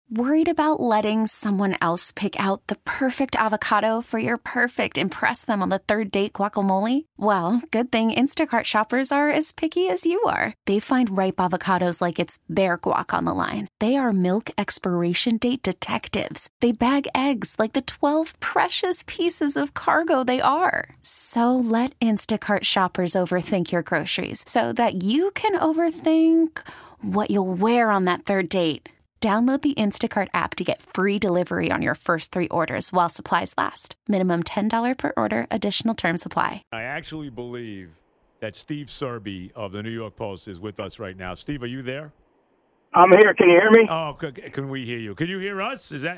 Worried about letting someone else pick out the perfect avocado for your perfect impress them on the third date guacamole? Well, good thing Instacart shoppers are as picky as you are. They find ripe avocados like it's their guac on the line. They are milk expiration date detectives. They bag eggs like the 12 precious pieces of cargo they are. So let Instacart shoppers overthink your groceries so that you can overthink what you'll wear on that third date. Download the Instacart app to get free delivery on your first 3 orders while supplies last. Minimum $10 per order. Additional terms apply. I actually believe that Steve Serby of the New York Post is with us right now. Steve, are you there? I'm here. Can you hear me? Oh, can we hear you? Can you hear us? Yeah,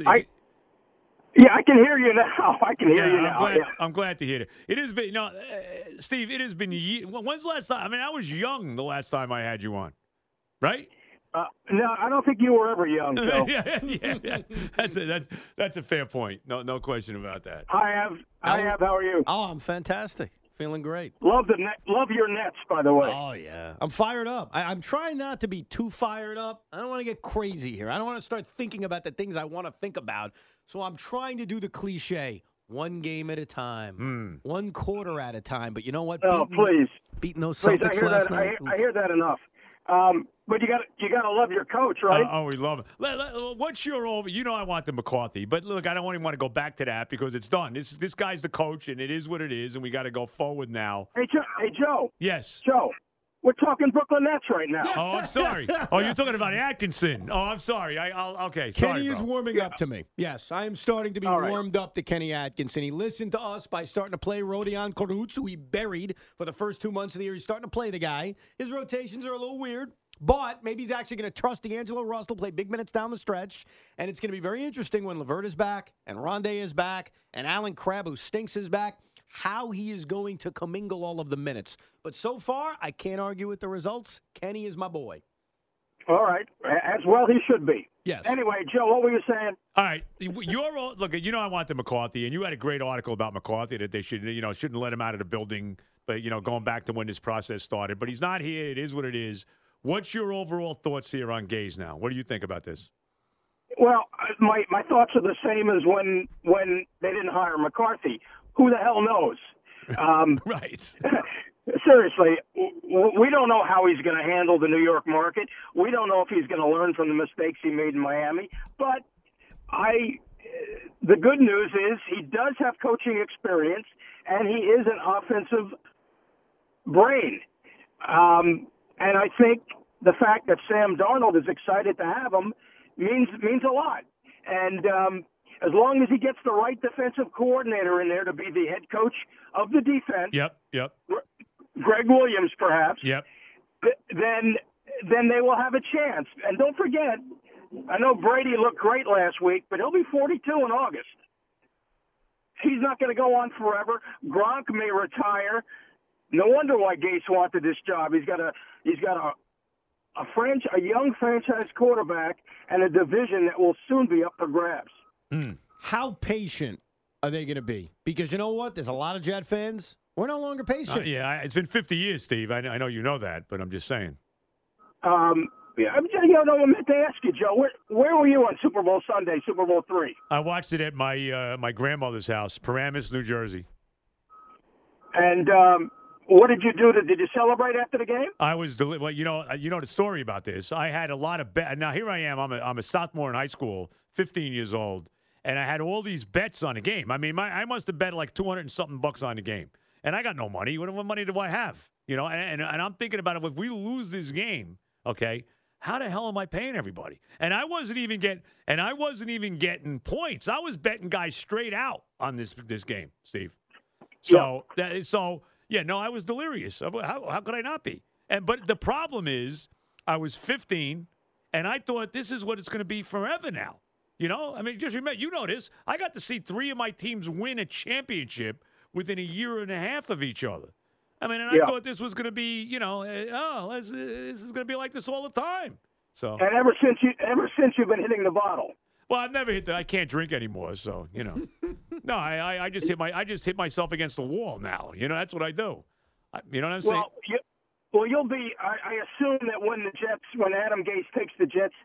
I can hear you now. I can hear you now. I'm glad to hear it. It has been, Steve, it has been when's the last time? I mean, I was young the last time I had you on, right? No, I don't think you were ever young. So. yeah. That's a fair point. No question about that. I have. How are you? Oh, I'm fantastic. Feeling great. Love your Nets, by the way. Oh yeah, I'm fired up. I'm trying not to be too fired up. I don't want to get crazy here. I don't want to start thinking about the things I want to think about. So I'm trying to do the cliche: one game at a time, one quarter at a time. But you know what? Beating those Celtics last night. I hear that enough. But you got to love your coach, right? We love him. What's your over? You know I want the McCarthy, but look, I don't even want to go back to that because it's done. This guy's the coach, and it is what it is, and we got to go forward now. Hey, Joe. Yes. Joe, we're talking Brooklyn Nets right now. Oh, I'm sorry. Oh, you're talking about Atkinson. Oh, I'm sorry. Okay. Kenny sorry, is warming up to me. Yes, I am starting to be warmed up to Kenny Atkinson. He listened to us by starting to play Rodion Kurucs, who he buried for the first 2 months of the year. He's starting to play the guy. His rotations are a little weird. But maybe he's actually going to trust D'Angelo Russell, play big minutes down the stretch. And it's going to be very interesting when LeVert is back and Rondé is back and Alan Crabb, who stinks, is back, how he is going to commingle all of the minutes. But so far, I can't argue with the results. Kenny is my boy. All right. As well he should be. Yes. Anyway, Joe, what were you saying? All right. Look, I want the McCarthy, and you had a great article about McCarthy that they shouldn't let him out of the building, but, going back to when this process started. But he's not here. It is what it is. What's your overall thoughts here on Gaze now? What do you think about this? Well, my thoughts are the same as when they didn't hire McCarthy. Who the hell knows? Right. Seriously, we don't know how he's going to handle the New York market. We don't know if he's going to learn from the mistakes he made in Miami. But the good news is he does have coaching experience, and he is an offensive brain. And I think the fact that Sam Darnold is excited to have him means a lot. And as long as he gets the right defensive coordinator in there to be the head coach of the defense, Yep. Greg Williams perhaps, yep, then they will have a chance. And don't forget, I know Brady looked great last week, but he'll be 42 in August. He's not going to go on forever. Gronk may retire. No wonder why Gates wanted this job. He's got a young franchise quarterback and a division that will soon be up for grabs. How patient are they going to be? Because you know what? There's a lot of Jet fans. We're no longer patient. It's been 50 years, Steve. I know you know that, but I'm just saying. I meant to ask you, Joe. Where were you on Super Bowl Sunday, Super Bowl III? I watched it at my grandmother's house, Paramus, New Jersey. And what did you do? Did you celebrate after the game? I was you know the story about this. I had a lot of bet. Now here I am. I'm a sophomore in high school, 15 years old, and I had all these bets on the game. I mean, I must have bet like 200 and something bucks on the game, and I got no money. What money do I have? And I'm thinking about it. If we lose this game, okay, how the hell am I paying everybody? And I wasn't even getting points. I was betting guys straight out on this game, Steve. So I was delirious. How could I not be? But the problem is, I was 15, and I thought this is what it's going to be forever now. I mean, just remember, you know this. I got to see 3 of my teams win a championship within a year and a half of each other. I mean, and I thought this was going to be, this is going to be like this all the time. So. And ever since you've been hitting the bottle. Well, I've never hit that. I can't drink anymore, so No, I just hit myself against the wall now. That's what I do. You know what I'm saying? Well, you'll be. I assume that when Adam Gase takes the Jets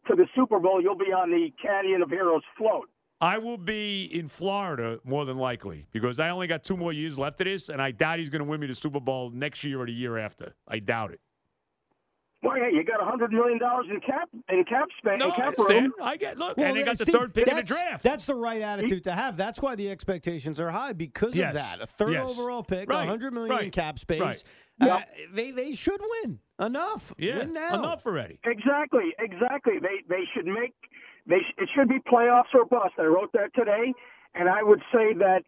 to the Super Bowl, you'll be on the Canyon of Heroes float. I will be in Florida more than likely because I only got 2 more years left of this, and I doubt he's going to win me the Super Bowl next year or the year after. I doubt it. Well, yeah, you got $100 million in cap space. No, in cap I room. look, Well, and they got the Steve, third pick in the draft. That's the right attitude to have. That's why the expectations are high because of that. A third overall pick, right. $100 million in cap space. Right. They should win enough. Yeah, win now. enough already. Exactly. They should make. It should be playoffs or bust. I wrote that today, and I would say that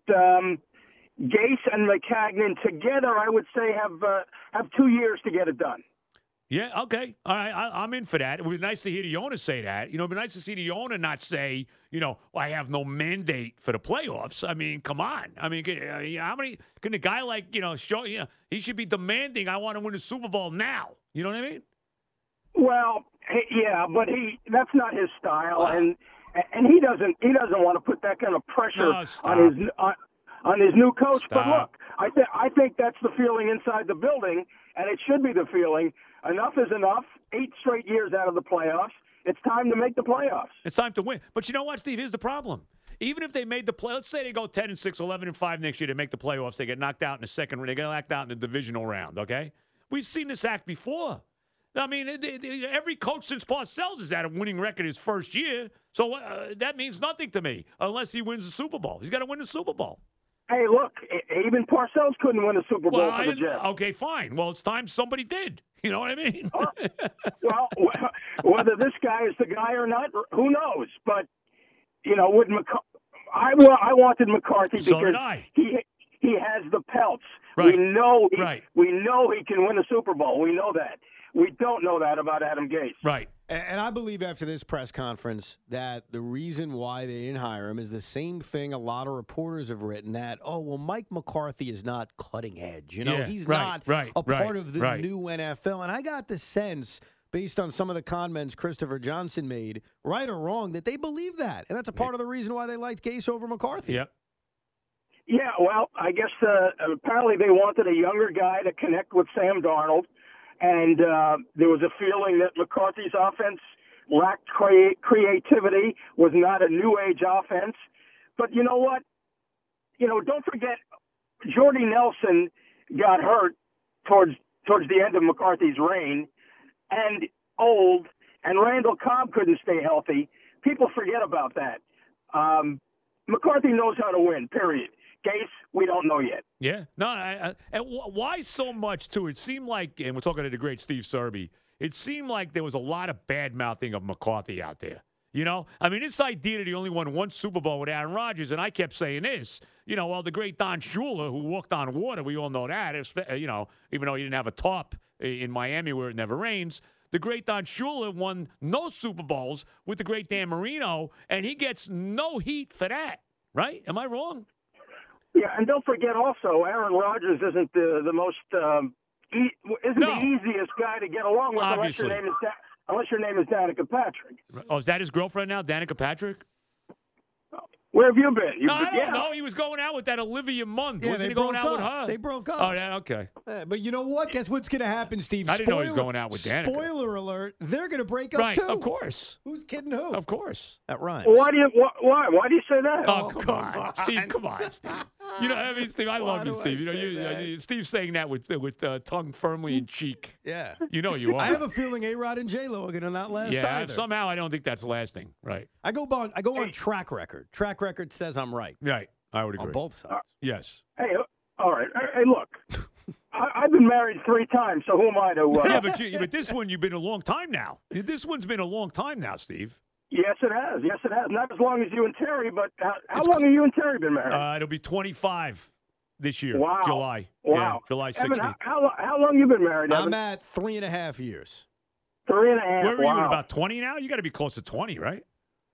Gase and Maccagnan together, I would say have 2 years to get it done. Yeah, okay. All right, I'm in for that. It would be nice to hear the owner say that. It'd be nice to see the owner not say, I have no mandate for the playoffs. I mean, come on. I mean, how many can a guy show, he should be demanding, I want to win the Super Bowl now. You know what I mean? Well, yeah, but that's not his style, and he doesn't want to put that kind of pressure on his new coach. Stop. But look, I think that's the feeling inside the building, and it should be the feeling. Enough is enough. 8 straight years out of the playoffs. It's time to make the playoffs. It's time to win. But you know what, Steve? Here's the problem. Even if they made the play, let's say they go 10-6, 11-5 next year, they make the playoffs, they get knocked out in the second round, they get knocked out in the divisional round, okay? We've seen this act before. I mean, every coach since Parcells has had a winning record his first year, so that means nothing to me unless he wins the Super Bowl. He's got to win the Super Bowl. Hey, look, even Parcells couldn't win a Super Bowl for the Jets. Okay, fine. Well, it's time somebody did. You know what I mean? Well, whether this guy is the guy or not, who knows? But, with I wanted McCarthy because he has the pelts. Right. We know he can win a Super Bowl. We know that. We don't know that about Adam Gase. Right. And I believe after this press conference that the reason why they didn't hire him is the same thing a lot of reporters have written, that, Mike McCarthy is not cutting edge. He's not a part of the new NFL. And I got the sense, based on some of the comments Christopher Johnson made, right or wrong, that they believe that. And that's a part of the reason why they liked Gase over McCarthy. Yep. Yeah, well, I guess apparently they wanted a younger guy to connect with Sam Darnold. And there was a feeling that McCarthy's offense lacked creativity, was not a new age offense. But you know what? Don't forget, Jordy Nelson got hurt towards the end of McCarthy's reign, and old, and Randall Cobb couldn't stay healthy. People forget about that. McCarthy knows how to win, period. Gase, we don't know yet. Yeah. No, and why so much, too? It seemed like, and we're talking to the great Steve Serby, it seemed like there was a lot of bad-mouthing of McCarthy out there. I mean, this idea that he only won 1 Super Bowl with Aaron Rodgers, and I kept saying this, the great Don Shula, who walked on water, we all know that, even though he didn't have a top in Miami where it never rains, the great Don Shula won no Super Bowls with the great Dan Marino, and he gets no heat for that, right? Am I wrong? Yeah, and don't forget also, Aaron Rodgers isn't the most the easiest guy to get along with unless your name is Danica Patrick. Oh, is that his girlfriend now, Danica Patrick? Where have you been? I don't know. He was going out with that Olivia Munn. Yeah, Wasn't he going out with her? They broke up. Oh, yeah, okay. But you know what? Guess what's going to happen, Steve? I didn't know he was going out with Danica. Spoiler alert, they're going to break up, right, too. Of course. Who's kidding who? Of course. That rhymes. Why do you say that? Oh, come on. Steve, come on, Steve. Steve, I love you, Steve. Steve's saying that with tongue firmly in cheek. Yeah. You are. I have a feeling A-Rod and J-Lo are going to not last either. Somehow I don't think that's lasting. Right. I go on track record. Track record says I'm right. Right. I would agree. On both sides. Yes. Hey, all right. Hey, look. I've been married 3 times, so who am I to... Yeah, but this one, you've been a long time now. This one's been a long time now, Steve. Yes, it has. Not as long as you and Terry, but how long have you and Terry been married? It'll be 25 this year. Wow. July. Wow. Yeah, July 16th. Evan, how long you been married, Evan? I'm at 3.5 years. 3.5. Where are you, about 20 now? You got to be close to 20, right?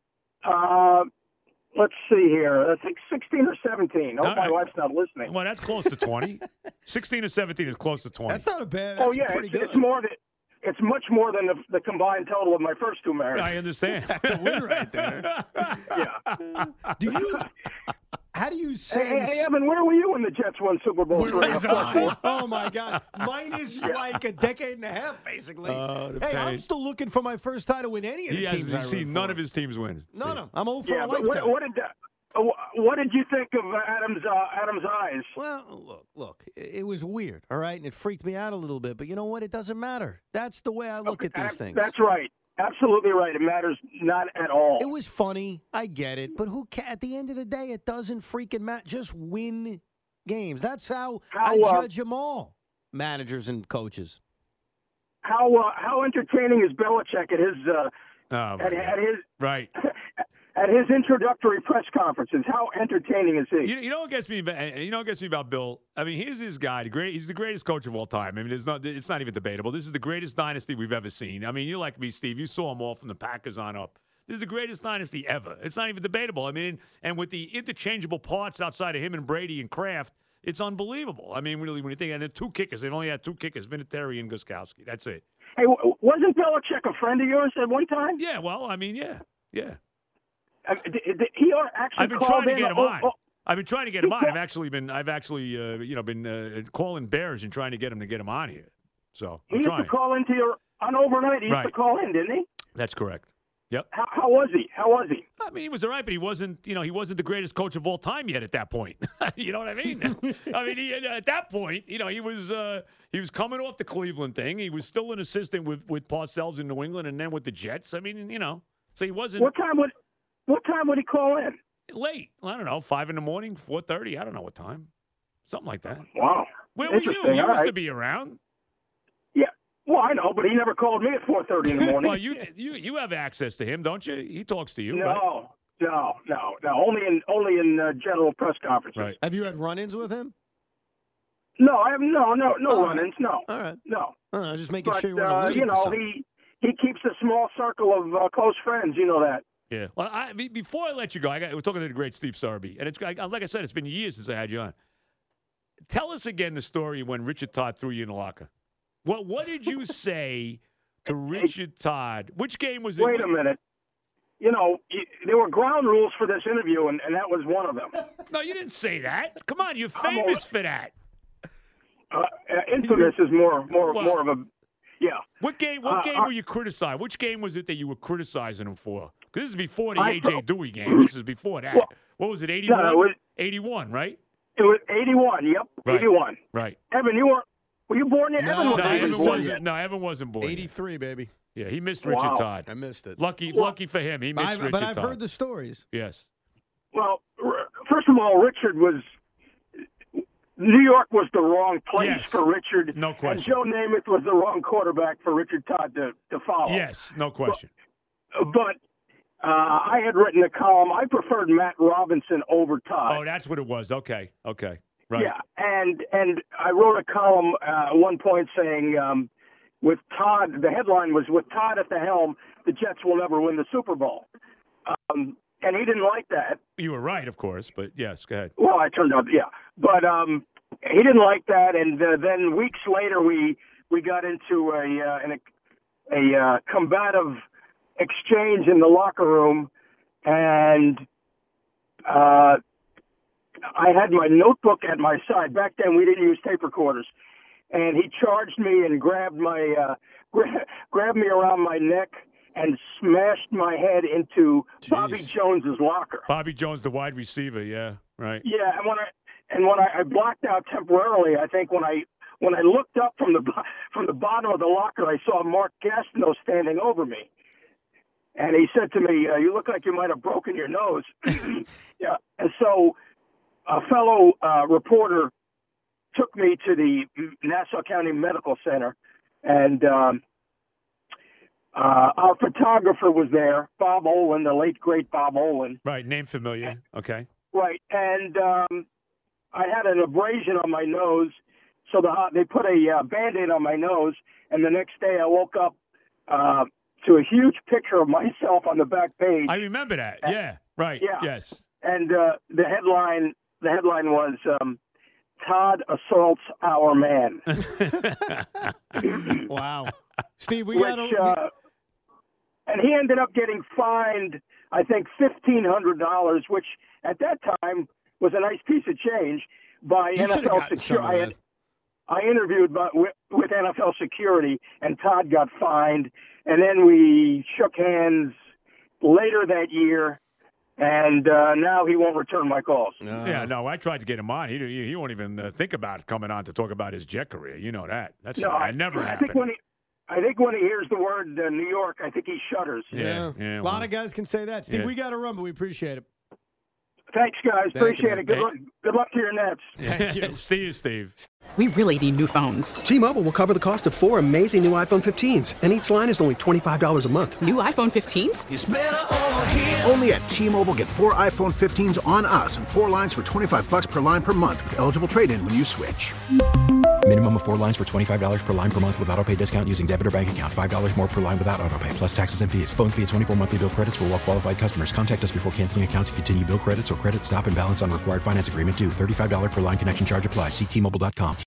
Let's see here. I think 16 or 17. I hope my wife's not listening. Well, that's close to 20. 16 or 17 is close to 20. That's not a bad. That's pretty good. It's much more than the combined total of my first 2 marriages. I understand. That's a win right there. Yeah. How do you saying? Hey, Evan, where were you when the Jets won Super Bowl Where III? was I? Oh, my God. Minus like a decade and a half, basically. The Hey, pain. I'm still looking for my first title with any of the He teams I hasn't root seen for. none of his teams win. None of them. I'm 0 for Yeah, a but lifetime. what did you think of Adam's eyes? Well, look, it was weird, all right, and it freaked me out a little bit. But you know what? It doesn't matter. That's the way I look at these things. That's right. Absolutely right. It matters not at all. It was funny. I get it. But at the end of the day, it doesn't freaking matter. Just win games. That's how I judge them all, managers and coaches. How entertaining is Belichick at his right. at his introductory press conferences? How entertaining is he? You know what gets me? You know what gets me about Bill? I mean, here's his guy. He's the greatest coach of all time. I mean, it's not even debatable. This is the greatest dynasty we've ever seen. I mean, you like me, Steve. You saw them all from the Packers on up. This is the greatest dynasty ever. It's not even debatable. I mean, and with the interchangeable parts outside of him and Brady and Kraft, it's unbelievable. I mean, really, when you think, and the two kickers, they've only had two kickers, Vinatieri and Gostkowski. That's it. Hey, wasn't Belichick a friend of yours at one time? Yeah. Well, I mean, yeah. He actually I've been called trying to in get him on. I've been trying to get him on. I've actually been calling Bears and trying to get him on here. So he used to call into your on overnight. He used to call in, didn't he? That's correct. Yep. How was he? I mean, he was all right, but he wasn't the greatest coach of all time yet at that point. You know what I mean? I mean, at that point, he was coming off the Cleveland thing. He was still an assistant with Parcells in New England and then with the Jets. I mean, so he wasn't. What time would he call in? Late. I don't know, 5 a.m, 4:30. I don't know what time. Something like that. Wow. Where were you? You used to be around. Yeah. Well, I know, but he never called me at 4:30 in the morning. Well, you have access to him, don't you? He talks to you. No, right? no. Only in general press conferences. Right. Have you had run-ins with him? No, I have no run-ins. No. All right. No. Just making But sure you're on a he keeps a small circle of close friends. You know that. Yeah. Well, before I let you go, we're talking to the great Steve Sarby, and it's like I said, it's been years since I had you on. Tell us again the story when Richard Todd threw you in the locker. What did you say to Richard Todd? Which game was it? Wait a minute. There were ground rules for this interview, and that was one of them. No, you didn't say that. Come on, you're famous for that. Infamous is more of a. Yeah. What game were you criticized? Which game was it that you were criticizing him for? Because this is before the A.J. Dewey game. This is before that. Well, what was it, 81? No, 81, right? It was 81, yep. Right. 81. Right. Evan, were you born yet? No, Evan wasn't born. 83, baby. Yeah, he missed Richard Todd. I missed it. Lucky for him, he missed Richard Todd. But I've heard the stories. Yes. Well, first of all, New York was the wrong place for Richard. No question. And Joe Namath was the wrong quarterback for Richard Todd to follow. Yes, no question. But I had written a column. I preferred Matt Robinson over Todd. Oh, that's what it was. Okay. Right. Yeah, and I wrote a column at one point saying, with Todd, the headline was, "With Todd at the helm, the Jets will never win the Super Bowl." And he didn't like that. You were right, of course, but yes, go ahead. Well, I turned out, yeah. But he didn't like that, and then weeks later we got into a combative exchange in the locker room, and I had my notebook at my side. Back then we didn't use tape recorders, and he charged me and grabbed me around my neck and smashed my head into Bobby Jones's locker. Bobby Jones, the wide receiver, yeah, right. Yeah, and when I blacked out temporarily, I think when I looked up from the bottom of the locker, I saw Mark Gastineau standing over me, and he said to me, "You look like you might have broken your nose." Yeah, and so a fellow reporter took me to the Nassau County Medical Center, and our photographer was there, Bob Olin, the late great Bob Olin. Right, name familiar. Okay. Right, and I had an abrasion on my nose, so they put a Band-Aid on my nose, and the next day I woke up to a huge picture of myself on the back page. I remember that. Yeah. Right. Yeah. Yes. And the headline was Todd assaults our man. Wow. Steve, and he ended up getting fined, I think, $1,500, which at that time was a nice piece of change by NFL security. I interviewed with NFL security, and Todd got fined, and then we shook hands later that year, and now he won't return my calls. Yeah, no, I tried to get him on. He won't even think about coming on to talk about his Jet career. You know that. That never happened. I think when he hears the word New York, I think he shudders. Yeah. A lot of guys can say that. Steve, we got to run, but we appreciate it. Thanks, guys. Appreciate it. Good luck to your Nets. Thank you. See you, Steve. We really need new phones. T-Mobile will cover the cost of 4 amazing new iPhone 15s, and each line is only $25 a month. New iPhone 15s? It's better over here. Only at T-Mobile, get 4 iPhone 15s on us and 4 lines for $25 per line per month with eligible trade-in when you switch. Minimum of 4 lines for $25 per line per month with autopay discount using debit or bank account. $5 more per line without autopay, plus taxes and fees. Phone fee at 24 monthly bill credits for well-qualified customers. Contact us before canceling account to continue bill credits or credit stop and balance on required finance agreement due. $35 per line connection charge applies. See T-Mobile.com.